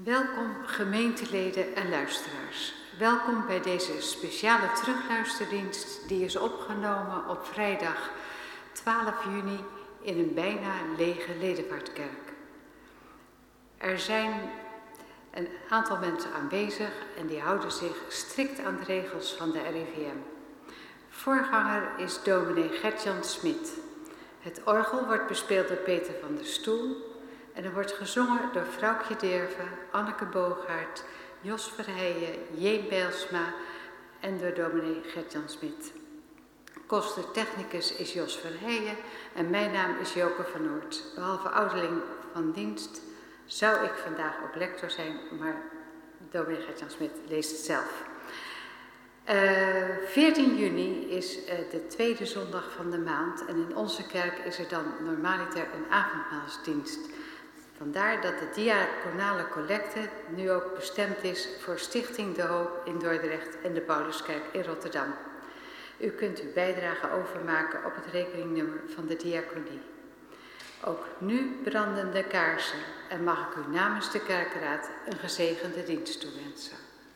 Welkom gemeenteleden en luisteraars. Welkom bij deze speciale terugluisterdienst die is opgenomen op vrijdag 12 juni in een bijna lege Ledevaartkerk. Er zijn een aantal mensen aanwezig en die houden zich strikt aan de regels van de RIVM. Voorganger is dominee Gert-Jan Smit. Het orgel wordt bespeeld door Peter van der Stoel en er wordt gezongen door Vrouwtje Derven, Anneke Boogaard, Jos Verheijen, J. Bijlsma en door dominee Gert-Jan Smit. Koster-technicus is Jos Verheijen en mijn naam is Joke van Noort. Behalve ouderling van dienst zou ik vandaag ook lector zijn, maar dominee Gert-Jan Smit leest het zelf. 14 juni is de tweede zondag van de maand en in onze kerk is er dan normaliter een avondmaalsdienst. Vandaar dat de diaconale collecte nu ook bestemd is voor Stichting De Hoop in Dordrecht en de Pauluskerk in Rotterdam. U kunt uw bijdrage overmaken op het rekeningnummer van de diaconie. Ook nu branden de kaarsen en mag ik u namens de kerkraad een gezegende dienst toewensen.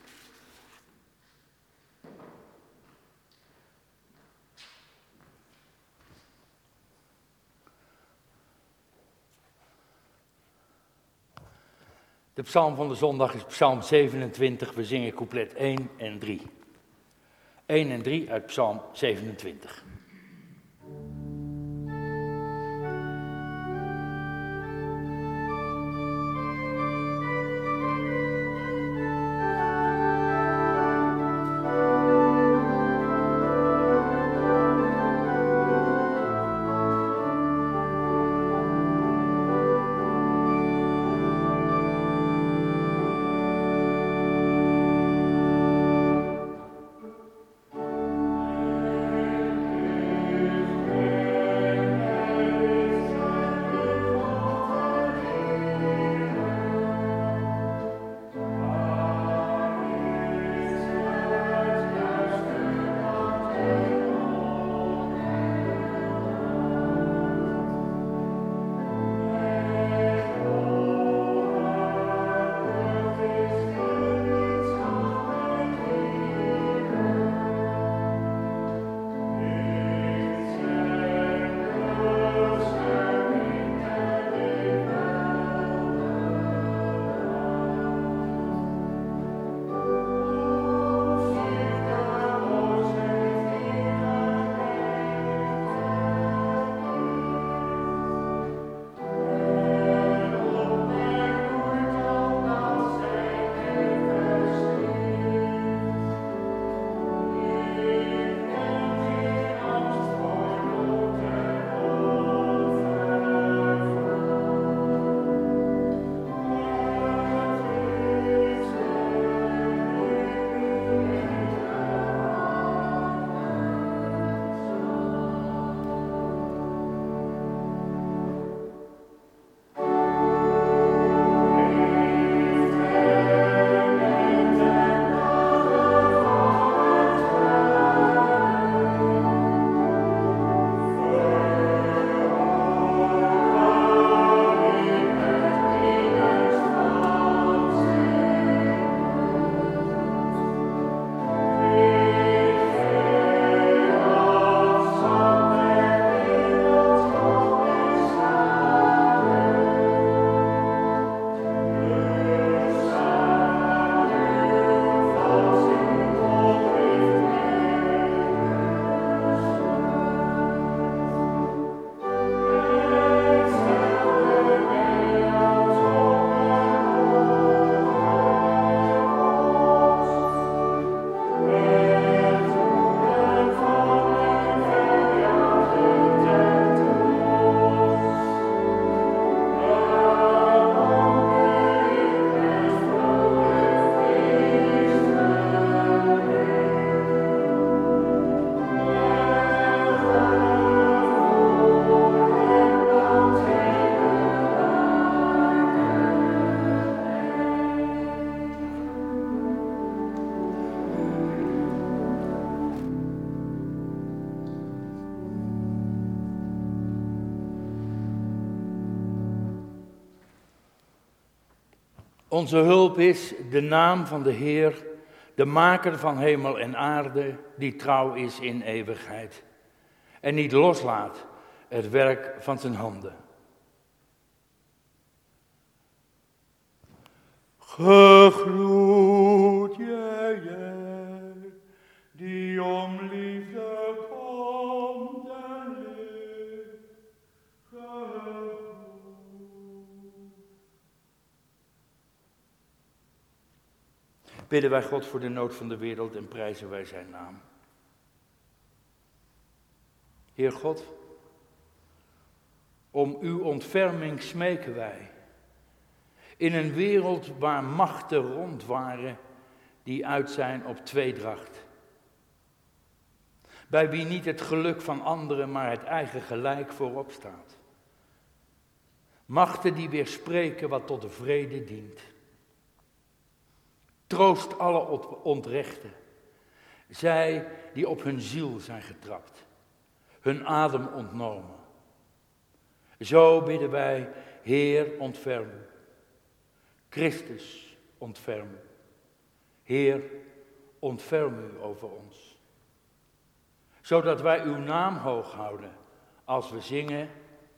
De psalm van de zondag is psalm 27, we zingen couplet 1 en 3. 1 en 3 uit psalm 27. Onze hulp is de naam van de Heer, de maker van hemel en aarde, die trouw is in eeuwigheid en niet loslaat het werk van zijn handen. Gegloed jij, die om liefde komt en leeft, gegloed. Bidden wij God voor de nood van de wereld en prijzen wij zijn naam. Heer God, om uw ontferming smeken wij. In een wereld waar machten rond waren die uit zijn op tweedracht. Bij wie niet het geluk van anderen, maar het eigen gelijk voorop staat. Machten die weer spreken wat tot de vrede dient. Troost alle ontrechten. Zij die op hun ziel zijn getrapt. Hun adem ontnomen. Zo bidden wij, Heer, ontferm u. Christus, ontferm u. Heer, ontferm u over ons. Zodat wij uw naam hoog houden als we zingen.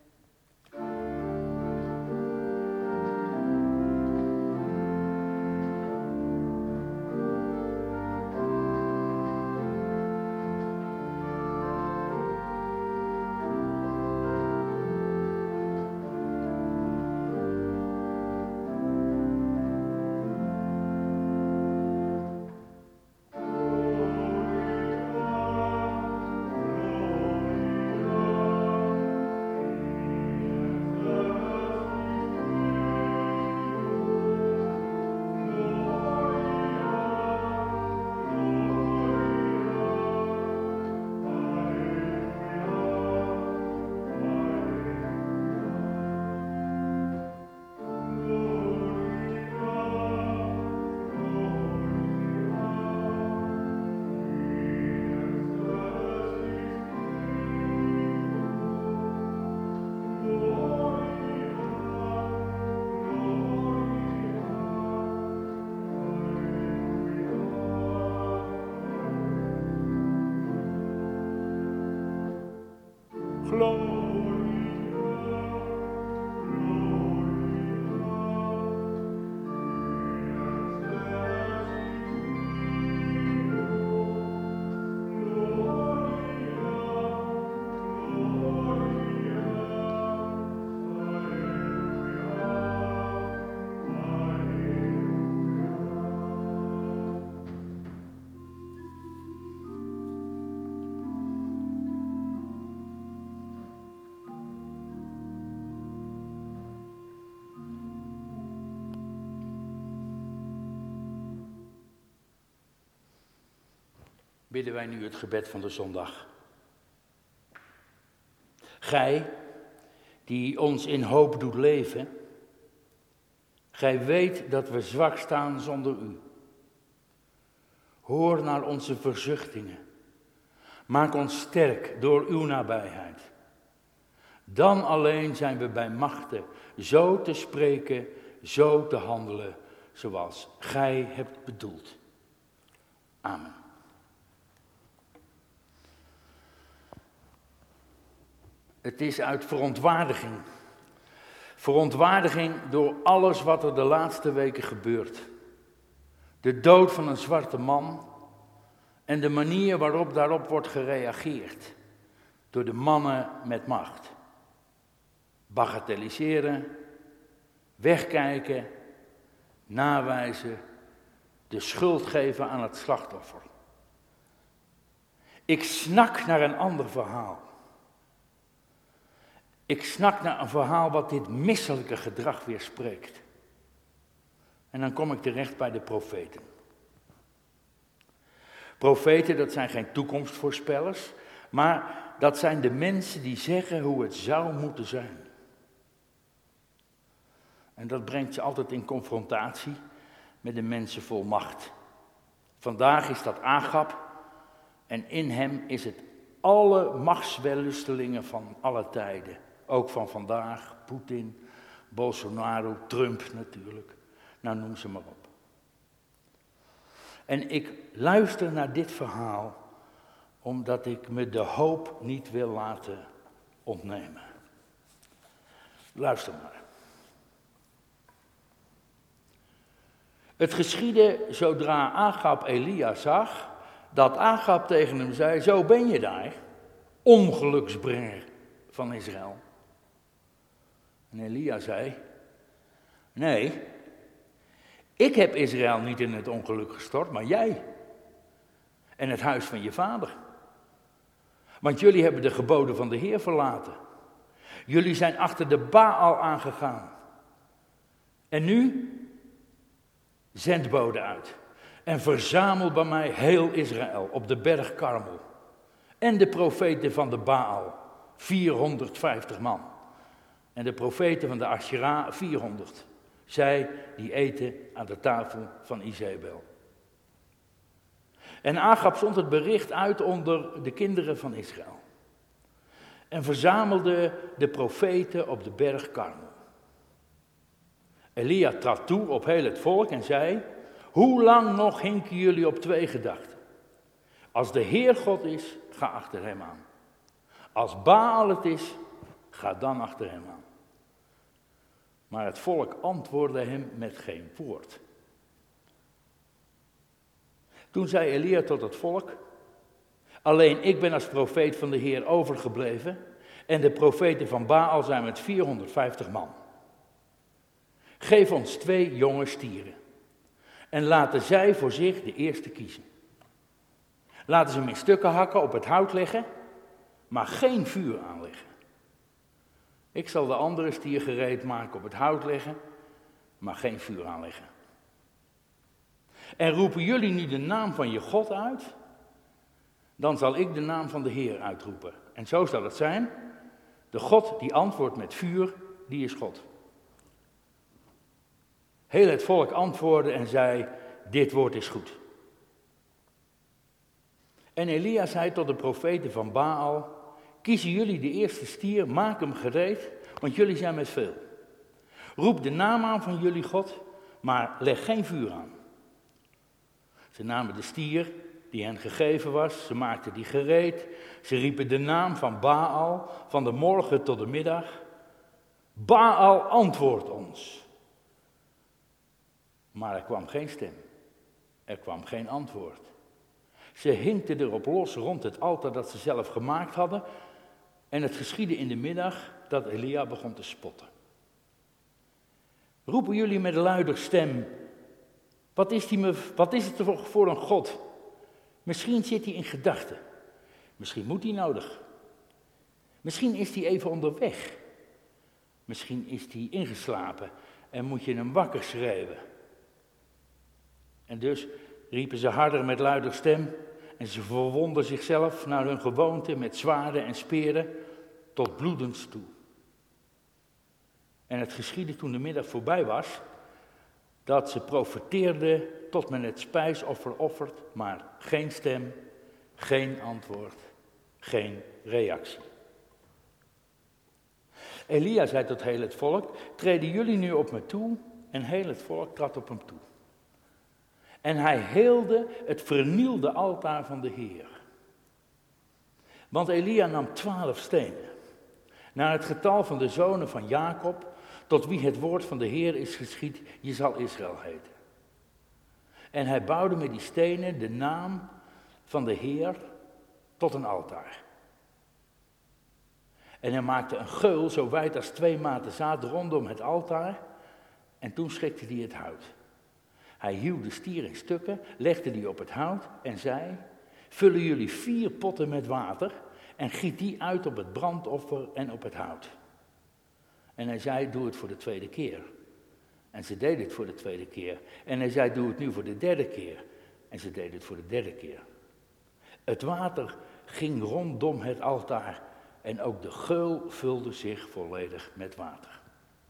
Bidden wij nu het gebed van de zondag. Gij, die ons in hoop doet leven, gij weet dat we zwak staan zonder u. Hoor naar onze verzuchtingen. Maak ons sterk door uw nabijheid. Dan alleen zijn we bij machten zo te spreken, zo te handelen, zoals gij hebt bedoeld. Amen. Het is uit verontwaardiging. Verontwaardiging door alles wat er de laatste weken gebeurt. De dood van een zwarte man en de manier waarop daarop wordt gereageerd. Door de mannen met macht. Bagatelliseren, wegkijken, nawijzen, de schuld geven aan het slachtoffer. Ik snak naar een ander verhaal. Ik snak naar een verhaal wat dit misselijke gedrag weerspreekt. En dan kom ik terecht bij de profeten. Profeten, dat zijn geen toekomstvoorspellers, maar dat zijn de mensen die zeggen hoe het zou moeten zijn. En dat brengt ze altijd in confrontatie met de mensen vol macht. Vandaag is dat Agab en in hem is het alle machtswellustelingen van alle tijden. Ook van vandaag, Poetin, Bolsonaro, Trump natuurlijk. Nou, noem ze maar op. En ik luister naar dit verhaal omdat ik me de hoop niet wil laten ontnemen. Luister maar. Het geschiedde zodra Agab Elia zag, dat Agab tegen hem zei, zo ben je daar, ongeluksbrenger van Israël. En Elia zei, nee, ik heb Israël niet in het ongeluk gestort, maar jij en het huis van je vader. Want jullie hebben de geboden van de Heer verlaten. Jullie zijn achter de Baal aangegaan. En nu, zend boden uit en verzamel bij mij heel Israël op de berg Karmel. En de profeten van de Baal, 450 man. En de profeten van de Asherah, 400. Zij die eten aan de tafel van Izebel. En Agab zond het bericht uit onder de kinderen van Israël. En verzamelde de profeten op de berg Karmel. Elia trad toe op heel het volk en zei, hoe lang nog hinken jullie op twee gedachten? Als de Heer God is, ga achter hem aan. Als Baal het is, ga dan achter hem aan. Maar het volk antwoordde hem met geen woord. Toen zei Elia tot het volk, alleen ik ben als profeet van de Heer overgebleven en de profeten van Baal zijn met 450 man. Geef ons 2 jonge stieren en laten zij voor zich de eerste kiezen. Laten ze hem in stukken hakken, op het hout leggen, maar geen vuur aanleggen. Ik zal de andere stier gereed maken, op het hout leggen, maar geen vuur aanleggen. En roepen jullie nu de naam van je God uit, dan zal ik de naam van de Heer uitroepen. En zo zal het zijn, de God die antwoordt met vuur, die is God. Heel het volk antwoordde en zei, dit woord is goed. En Elia zei tot de profeten van Baal, kiezen jullie de eerste stier, maak hem gereed, want jullie zijn met veel. Roep de naam aan van jullie God, maar leg geen vuur aan. Ze namen de stier die hen gegeven was, ze maakten die gereed. Ze riepen de naam van Baal van de morgen tot de middag. Baal, antwoord ons. Maar er kwam geen stem. Er kwam geen antwoord. Ze hinkten erop los rond het altaar dat ze zelf gemaakt hadden. En het geschiedde in de middag dat Elia begon te spotten. Roepen jullie met luider stem, wat is het toch voor een God? Misschien zit hij in gedachten. Misschien moet hij nodig. Misschien is hij even onderweg. Misschien is hij ingeslapen en moet je hem wakker schreeuwen. En dus riepen ze harder met luider stem en ze verwonden zichzelf naar hun gewoonte met zwaarden en speren tot bloedens toe. En het geschiedde toen de middag voorbij was, dat ze profeteerden tot men het spijsoffer offert, maar geen stem, geen antwoord, geen reactie. Elia zei tot heel het volk, treden jullie nu op me toe? En heel het volk trad op hem toe. En hij heelde het vernielde altaar van de Heer. Want Elia nam 12 stenen, naar het getal van de zonen van Jacob, tot wie het woord van de Heer is geschied, je zal Israël heten. En hij bouwde met die stenen de naam van de Heer tot een altaar. En hij maakte een geul zo wijd als 2 maten zaad rondom het altaar. En toen schikte hij het hout. Hij hieuw de stier in stukken, legde die op het hout en zei, vullen jullie 4 potten met water en giet die uit op het brandoffer en op het hout. En hij zei, doe het voor de 2e keer. En ze deden het voor de 2e keer. En hij zei, doe het nu voor de 3e keer. En ze deden het voor de 3e keer. Het water ging rondom het altaar en ook de geul vulde zich volledig met water.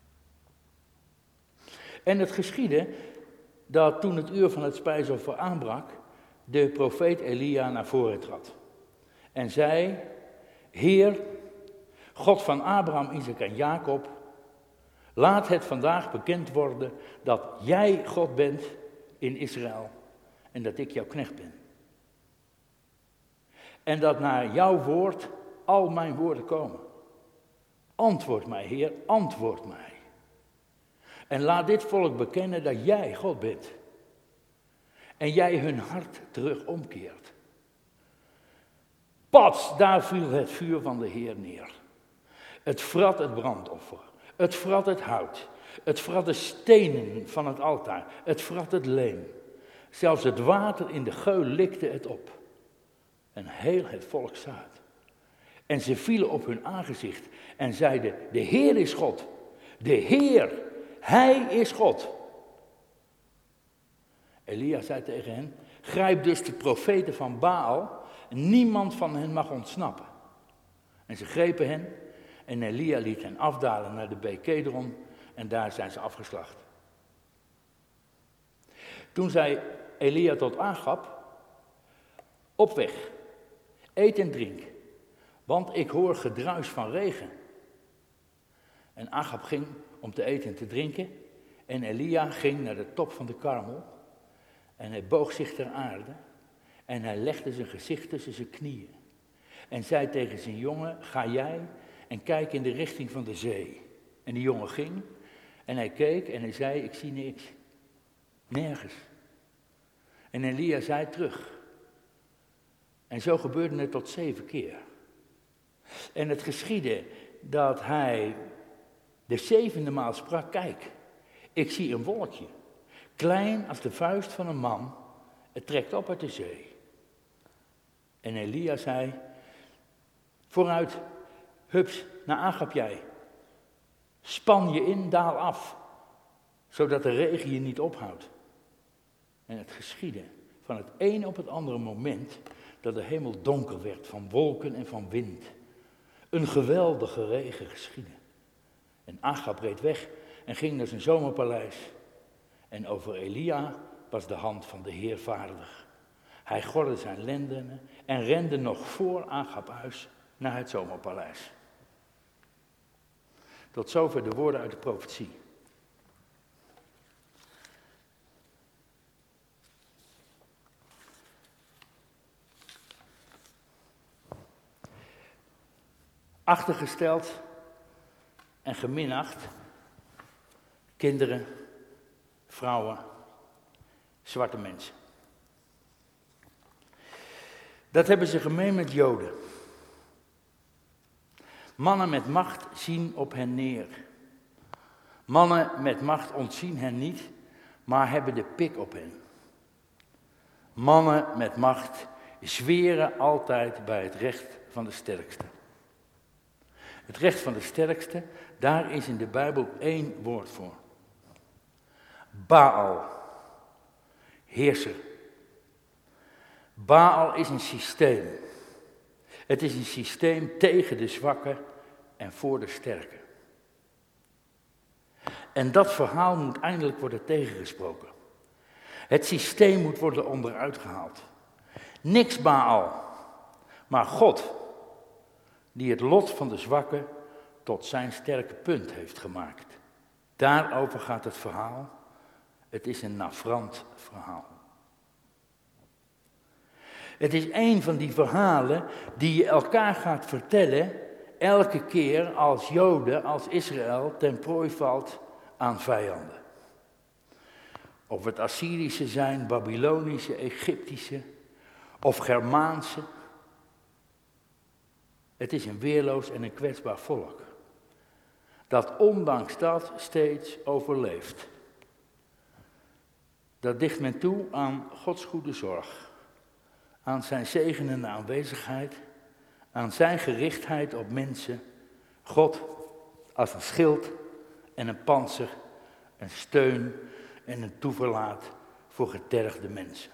En het geschiedde dat toen het uur van het spijsoffer aanbrak, de profeet Elia naar voren trad. En zei, Heer, God van Abraham, Isaac en Jacob, Laat het vandaag bekend worden dat jij God bent in Israël en dat ik jouw knecht ben. En dat naar jouw woord al mijn woorden komen. Antwoord mij, Heer, antwoord mij. En laat dit volk bekennen dat jij God bent. En jij hun hart terug omkeert. Pats, daar viel het vuur van de Heer neer. Het vrat het brandoffer. Het vrat het hout. Het vrat de stenen van het altaar. Het vrat het leem. Zelfs het water in de geul likte het op. En heel het volk zag het. En ze vielen op hun aangezicht en zeiden, de Heer is God. De Heer, Hij is God. Elia zei tegen hen, grijp dus de profeten van Baal, niemand van hen mag ontsnappen. En ze grepen hen en Elia liet hen afdalen naar de beek Kedron en daar zijn ze afgeslacht. Toen zei Elia tot Agab, op weg, eet en drink, want ik hoor gedruis van regen. En Agab ging om te eten en te drinken en Elia ging naar de top van de Karmel en hij boog zich ter aarde en hij legde zijn gezicht tussen zijn knieën en zei tegen zijn jongen, ga jij en kijk in de richting van de zee. En die jongen ging en hij keek en hij zei, ik zie niks, nergens. En Elia zei terug. En zo gebeurde het tot 7 keer. En het geschiedde dat hij de 7e maal sprak, kijk, ik zie een wolkje, klein als de vuist van een man, het trekt op uit de zee. En Elia zei, vooruit, hups, naar Agab jij, span je in, daal af, zodat de regen je niet ophoudt. En het geschiedde van het een op het andere moment dat de hemel donker werd van wolken en van wind. Een geweldige regen geschiedde. En Agab reed weg en ging naar zijn zomerpaleis. En over Elia was de hand van de Heer vaardig. Hij gordde zijn lendenen en rende nog voor Agab huis naar het zomerpaleis. Tot zover de woorden uit de profetie. Achtergesteld en geminacht, kinderen, vrouwen, zwarte mensen. Dat hebben ze gemeen met Joden. Mannen met macht zien op hen neer. Mannen met macht ontzien hen niet, maar hebben de pik op hen. Mannen met macht zweren altijd bij het recht van de sterkste. Het recht van de sterkste, daar is in de Bijbel 1 woord voor. Baal, heerser. Baal is een systeem. Het is een systeem tegen de zwakke en voor de sterke. En dat verhaal moet eindelijk worden tegengesproken. Het systeem moet worden onderuit gehaald. Niks Baal, maar God, die het lot van de zwakke tot zijn sterke punt heeft gemaakt. Daarover gaat het verhaal. Het is een navrant verhaal. Het is een van die verhalen die je elkaar gaat vertellen elke keer als Joden, als Israël ten prooi valt aan vijanden. Of het Assyrische zijn, Babylonische, Egyptische of Germaanse. Het is een weerloos en een kwetsbaar volk. Dat ondanks dat steeds overleeft. Dat dicht men toe aan Gods goede zorg. Aan zijn zegenende aanwezigheid. Aan zijn gerichtheid op mensen. God als een schild en een pantser. Een steun en een toeverlaat voor getergde mensen.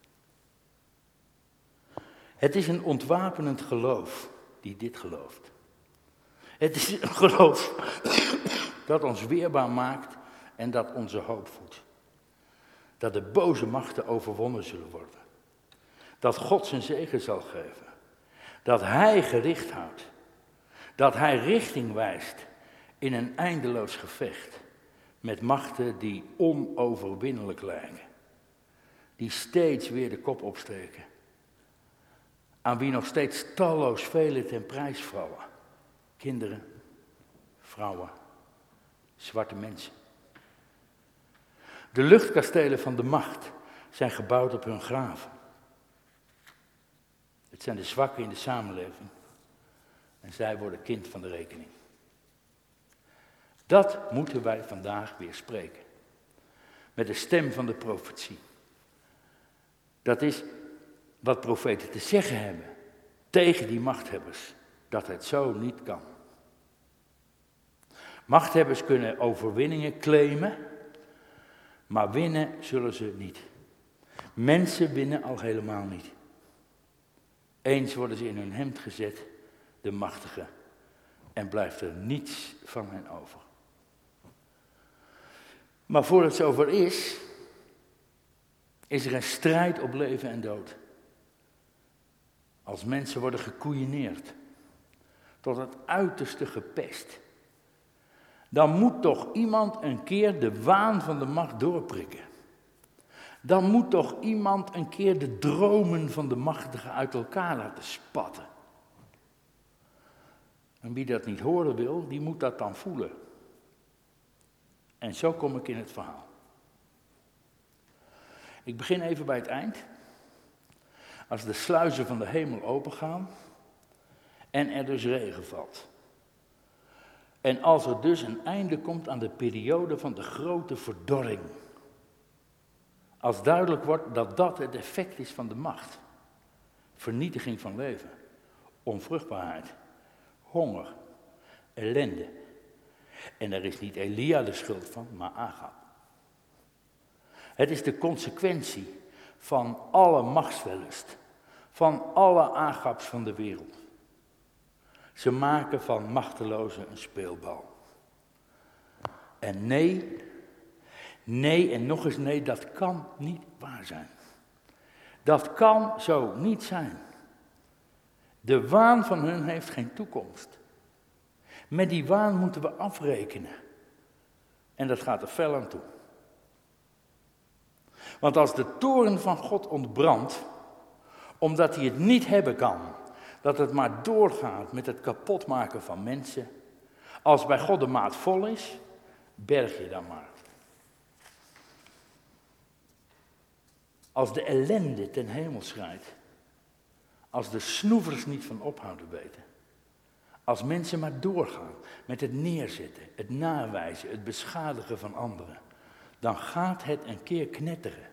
Het is een ontwapenend geloof die dit gelooft. Het is een geloof dat ons weerbaar maakt en dat onze hoop voedt. Dat de boze machten overwonnen zullen worden. Dat God zijn zegen zal geven. Dat Hij gericht houdt. Dat Hij richting wijst in een eindeloos gevecht met machten die onoverwinnelijk lijken. Die steeds weer de kop opsteken. Aan wie nog steeds talloos velen ten prijs vallen. Kinderen, vrouwen, zwarte mensen. De luchtkastelen van de macht zijn gebouwd op hun graven. Het zijn de zwakken in de samenleving. En zij worden kind van de rekening. Dat moeten wij vandaag weer spreken. Met de stem van de profetie. Dat is wat profeten te zeggen hebben tegen die machthebbers. Dat het zo niet kan. Machthebbers kunnen overwinningen claimen, maar winnen zullen ze niet. Mensen winnen al helemaal niet. Eens worden ze in hun hemd gezet, de machtigen, en blijft er niets van hen over. Maar voordat het zover is er een strijd op leven en dood. Als mensen worden gekoeieneerd, tot het uiterste gepest, dan moet toch iemand een keer de waan van de macht doorprikken. Dan moet toch iemand een keer de dromen van de machtigen uit elkaar laten spatten. En wie dat niet horen wil, die moet dat dan voelen. En zo kom ik in het verhaal. Ik begin even bij het eind. Als de sluizen van de hemel opengaan en er dus regen valt. En als er dus een einde komt aan de periode van de grote verdorring. Als duidelijk wordt dat dat het effect is van de macht. Vernietiging van leven, onvruchtbaarheid, honger, ellende. En daar is niet Elia de schuld van, maar Agab. Het is de consequentie van alle machtswellust, van alle Agabs van de wereld. Ze maken van machtelozen een speelbal. En nee en nog eens nee, dat kan niet waar zijn. Dat kan zo niet zijn. De waan van hun heeft geen toekomst. Met die waan moeten we afrekenen. En dat gaat er fel aan toe. Want als de toorn van God ontbrandt, omdat hij het niet hebben kan, dat het maar doorgaat met het kapotmaken van mensen, als bij God de maat vol is, berg je dan maar. Als de ellende ten hemel schrijdt, als de snoevers niet van ophouden weten, als mensen maar doorgaan met het neerzetten, het nawijzen, het beschadigen van anderen, dan gaat het een keer knetteren.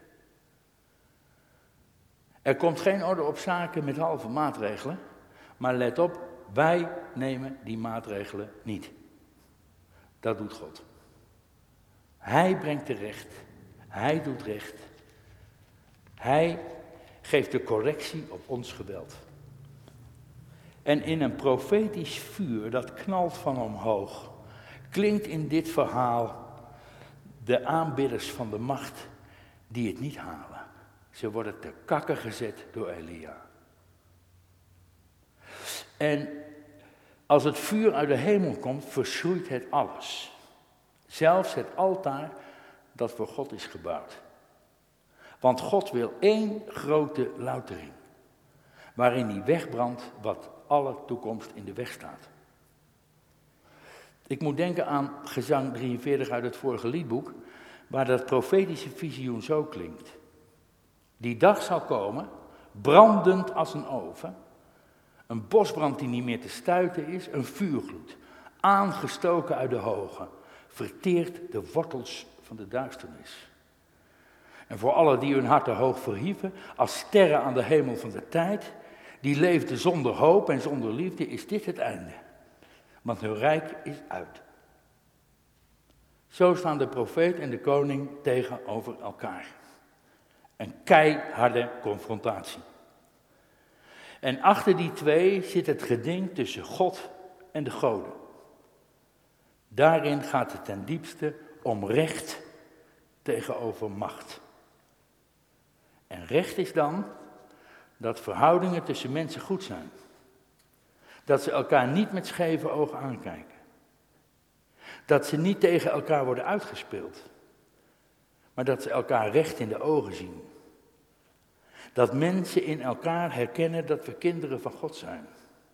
Er komt geen orde op zaken met halve maatregelen, maar let op, wij nemen die maatregelen niet. Dat doet God. Hij brengt terecht, hij doet recht. Hij geeft de correctie op ons geweld. En in een profetisch vuur dat knalt van omhoog, klinkt in dit verhaal de aanbidders van de macht die het niet halen. Ze worden te kakken gezet door Elia. En als het vuur uit de hemel komt, verschroeit het alles. Zelfs het altaar dat voor God is gebouwd. Want God wil één grote loutering, waarin hij wegbrandt wat alle toekomst in de weg staat. Ik moet denken aan Gezang 43 uit het vorige liedboek, waar dat profetische visioen zo klinkt. Die dag zal komen, brandend als een oven, een bosbrand die niet meer te stuiten is, een vuurgloed, aangestoken uit de hoge, verteert de wortels van de duisternis. En voor allen die hun harten hoog verhieven, als sterren aan de hemel van de tijd, die leefden zonder hoop en zonder liefde, is dit het einde. Want hun rijk is uit. Zo staan de profeet en de koning tegenover elkaar. Een keiharde confrontatie. En achter die twee zit het geding tussen God en de goden. Daarin gaat het ten diepste om recht tegenover macht. En recht is dan dat verhoudingen tussen mensen goed zijn. Dat ze elkaar niet met scheve ogen aankijken. Dat ze niet tegen elkaar worden uitgespeeld, maar dat ze elkaar recht in de ogen zien. Dat mensen in elkaar herkennen dat we kinderen van God zijn.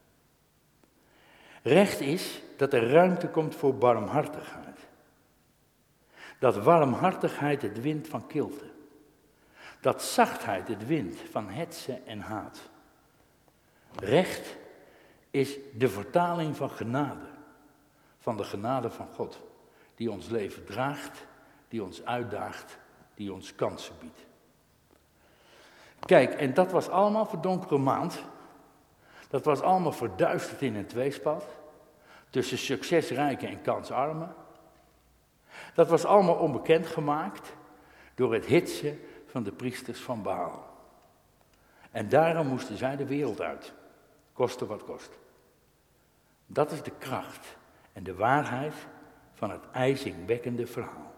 Recht is dat er ruimte komt voor barmhartigheid. Dat warmhartigheid het wint van kilte. Dat zachtheid het wint van hetze en haat. Recht is de vertaling van genade. Van de genade van God. Die ons leven draagt, die ons uitdaagt, die ons kansen biedt. Kijk, en dat was allemaal verdonkere maand. Dat was allemaal verduisterd in een tweespalt. Tussen succesrijken en kansarmen. Dat was allemaal onbekend gemaakt door het hitsen van de priesters van Baal. En daarom moesten zij de wereld uit. Koste wat kost. Dat is de kracht en de waarheid van het ijzingwekkende verhaal.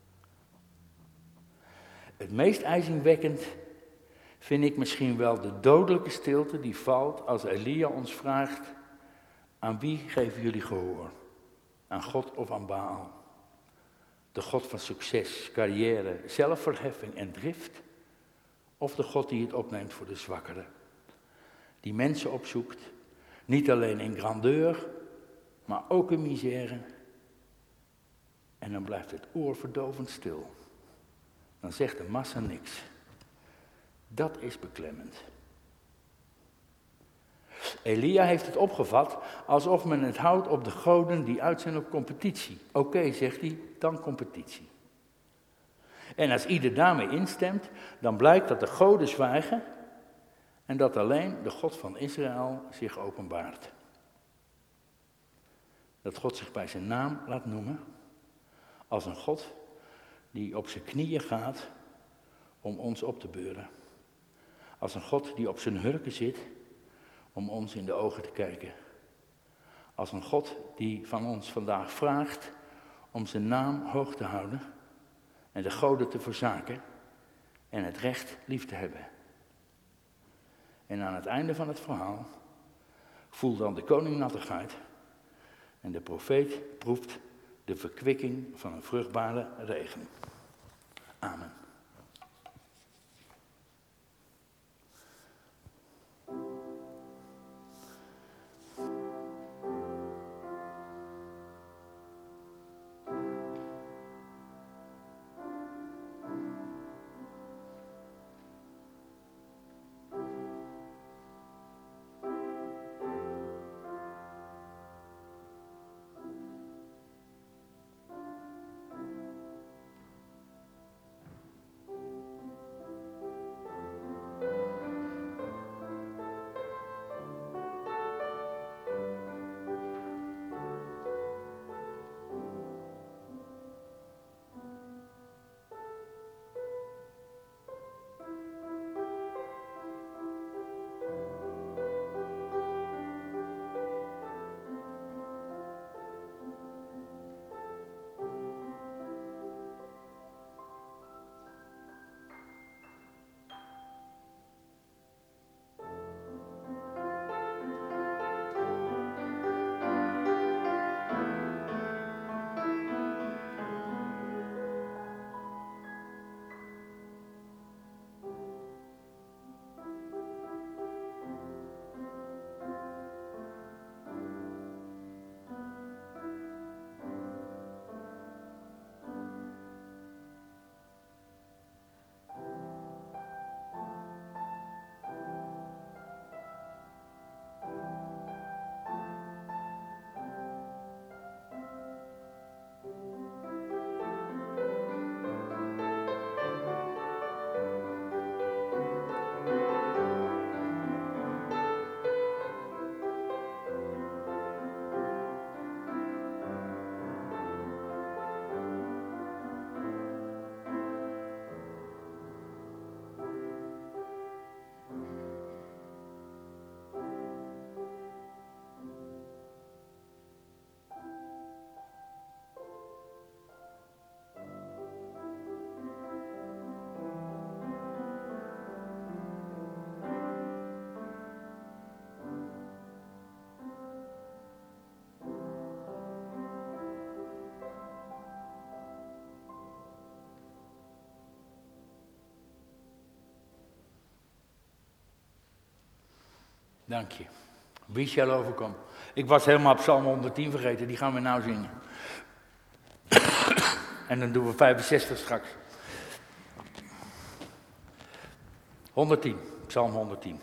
Het meest ijzingwekkend vind ik misschien wel de dodelijke stilte die valt als Elia ons vraagt: aan wie geven jullie gehoor? Aan God of aan Baal? De God van succes, carrière, zelfverheffing en drift? Of de God die het opneemt voor de zwakkeren? Die mensen opzoekt, niet alleen in grandeur, maar ook in misère. En dan blijft het oor verdovend stil. Dan zegt de massa niks. Dat is beklemmend. Elia heeft het opgevat alsof men het houdt op de goden die uit zijn op competitie. Oké, zegt hij, dan competitie. En als ieder daarmee instemt, dan blijkt dat de goden zwijgen en dat alleen de God van Israël zich openbaart. Dat God zich bij zijn naam laat noemen als een God die op zijn knieën gaat om ons op te beuren. Als een God die op zijn hurken zit om ons in de ogen te kijken. Als een God die van ons vandaag vraagt om zijn naam hoog te houden en de goden te verzaken en het recht lief te hebben. En aan het einde van het verhaal voelt dan de koning nattigheid en de profeet proeft de verkwikking van een vruchtbare regen. Amen. Dank je. Wie shall overkomen? Ik was helemaal Psalm 110 vergeten, die gaan we nou zingen. En dan doen we 65 straks. 110, Psalm 110.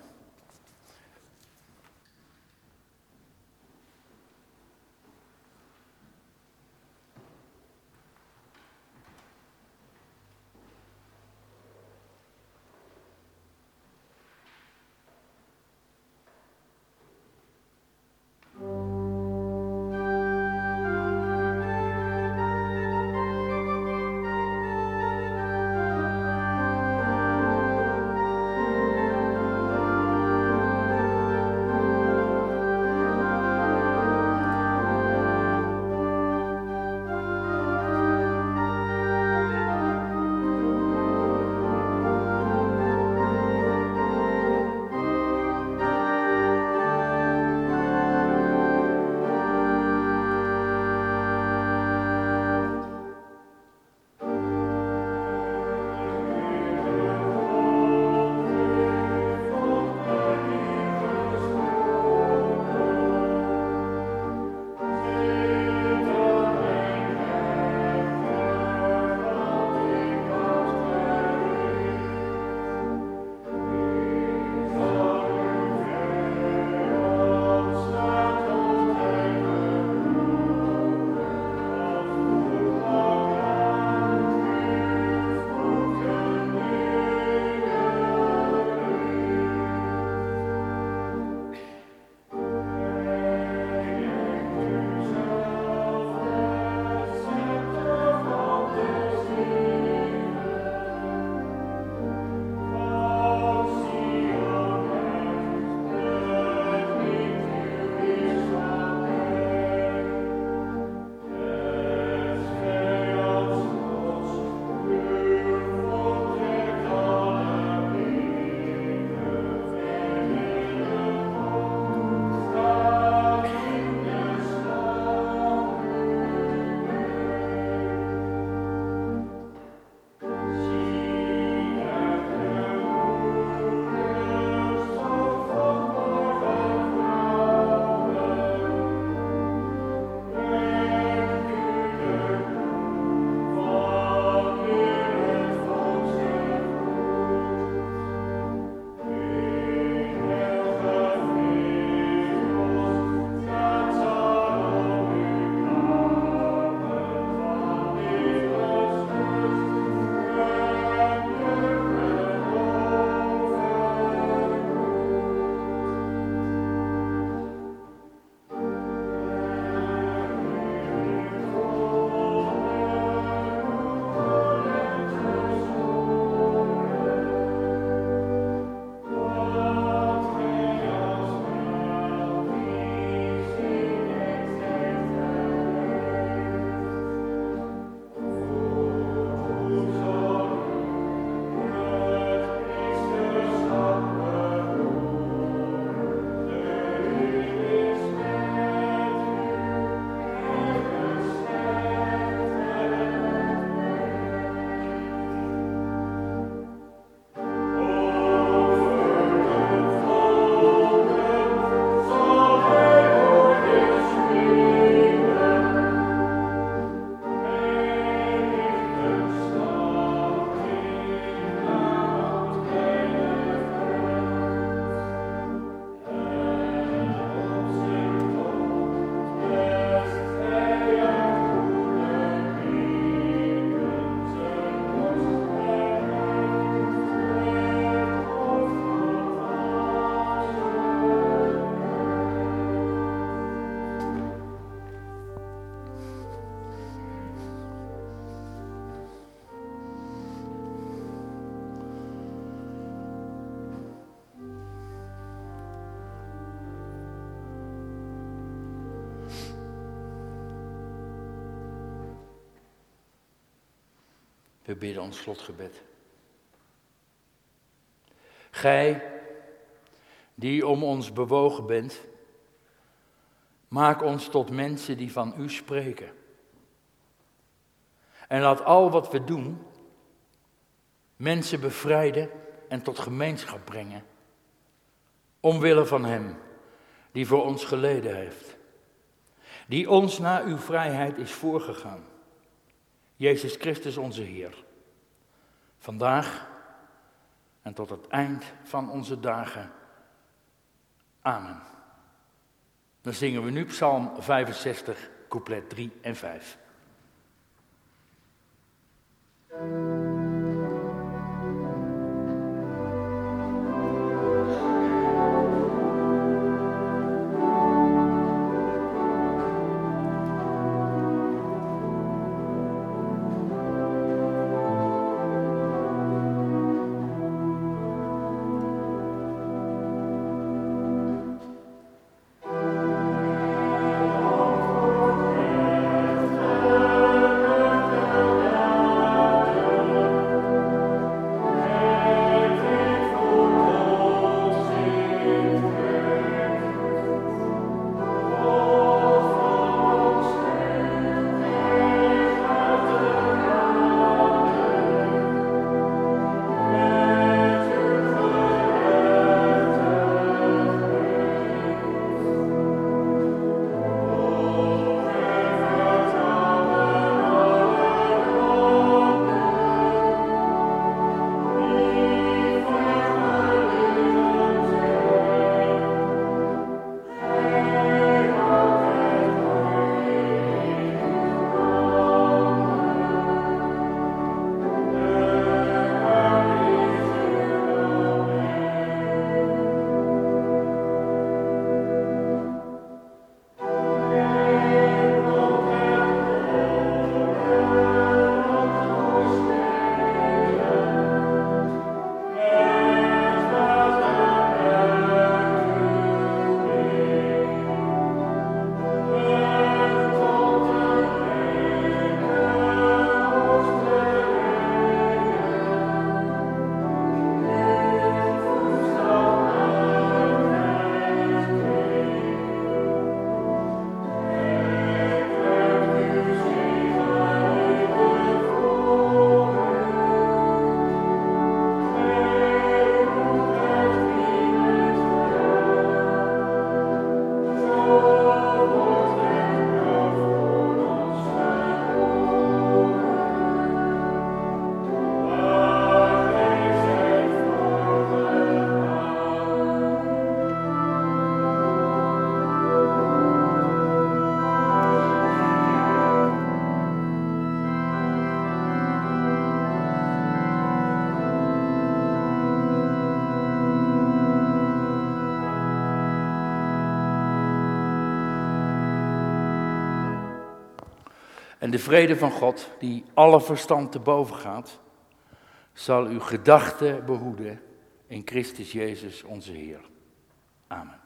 We bidden ons slotgebed. Gij, die om ons bewogen bent, maak ons tot mensen die van u spreken. En laat al wat we doen, mensen bevrijden en tot gemeenschap brengen. omwille van hem die voor ons geleden heeft, die ons naar uw vrijheid is voorgegaan. Jezus Christus onze Heer. Vandaag en tot het eind van onze dagen. Amen. Dan zingen we nu Psalm 65, couplet 3 en 5. En de vrede van God, die alle verstand te boven gaat, zal uw gedachten behoeden in Christus Jezus onze Heer. Amen.